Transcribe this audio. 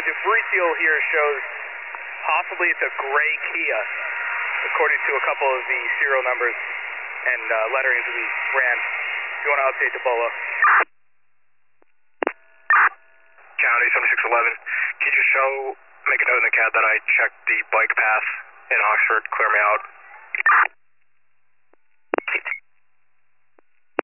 differential here shows possibly it's a gray Kia, according to a couple of the serial numbers and letterings we ran. If you want to update the BOLO. County 7611, can you make a note in the CAD that I checked the bike path in Oxford, clear me out?